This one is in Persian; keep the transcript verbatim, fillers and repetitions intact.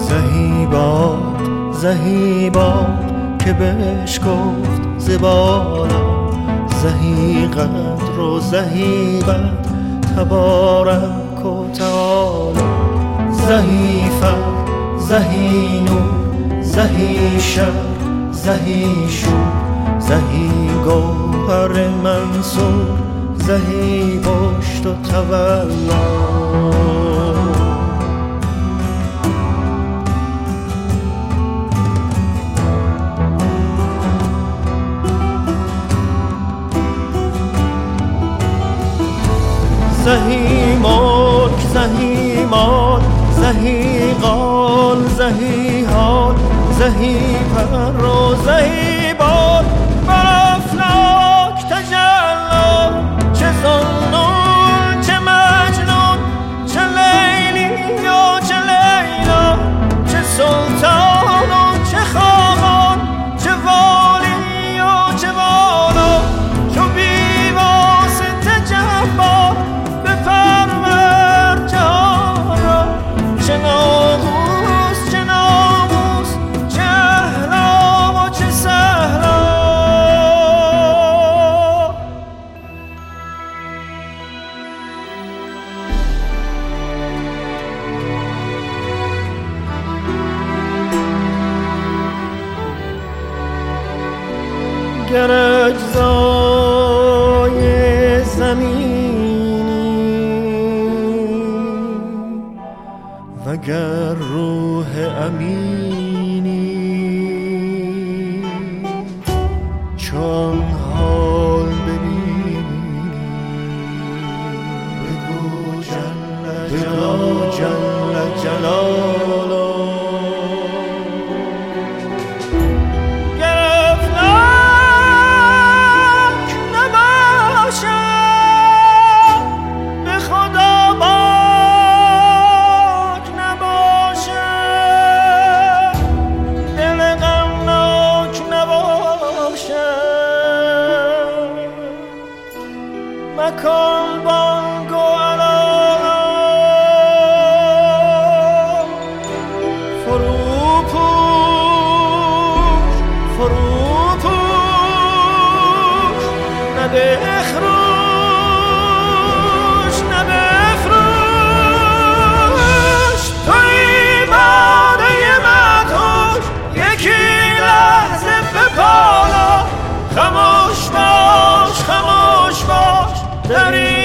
زهی باغ زهی باغ که بهش گفت زبالا، زهی قدر و زهی قدر تبارک و تعالی، زهی فرد زهی نور زهی شر زهی شور، زهی گوهر منصور زهی پشت و تولا. زهی ملک زهی مال زهی قال زهی حال، زهی پر و زهی بال بر افلاک تجلی، چه ظنون چه مجنون، چه لیلی و چه لیلا، چه سلطان و چه خاقان، چه والی و چه والا، چو بی واسطه جبار بفرور جهان را، چه ناموس چه ناموس، چه احلام و چه سهلا. گر اجزای زمینی وگر روح امینی، چون حال ببینی بگو جل جلاله، جل جلاله. مکن بانگ و علالا، فرو پوش فرو پوش، نه بخروش نه بفروش، توی باده مدهوش یکی لحظه بپالا، خموش باش خموش باش در این